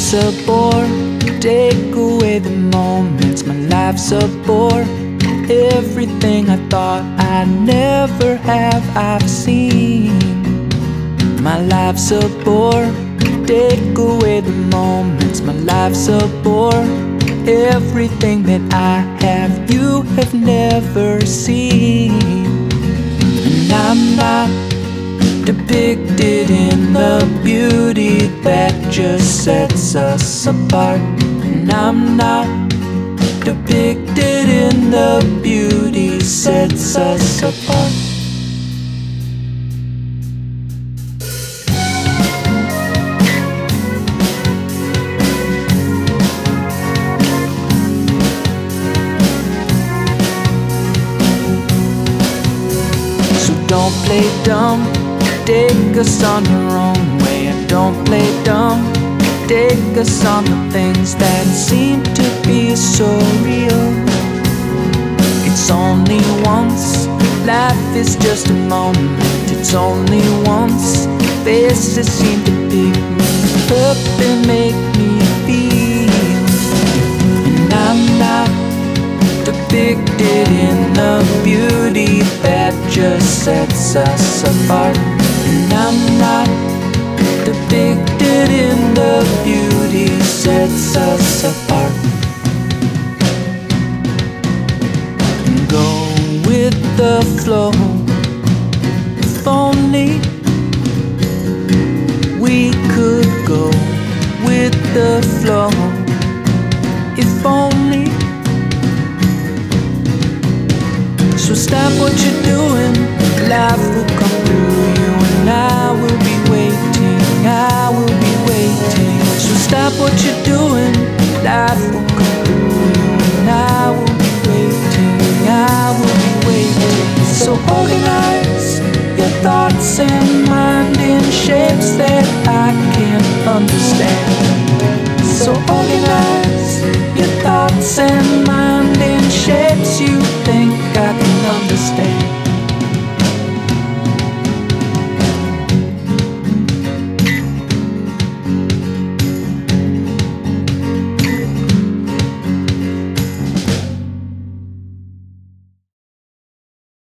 life's a bore. Take away the moments, my life's a bore. Everything I thought I'd never have, I've seen. My life's a bore. Take away the moments, my life's a bore. Everything that I have, you have never seen. And I'm not depicted in the beauty that just sets us apart. And I'm not depicted in the beauty sets us apart. So don't play dumb, take us on your own way. And don't play dumb, take us on the things that seem to be so real. It's only once, life is just a moment. It's only once, faces seem to pick me up and make me feel. And I'm not depicted in the beauty that just sets us apart. And I'm not depicted in the beauty sets us apart. Go with the flow. If only we could go with the flow. If only. So stop what you're doing, life will come through you, and I will be waiting, I will be waiting. So stop what you're doing, life will come through you, and I will be waiting, I will be waiting. So organize your thoughts and mind in shape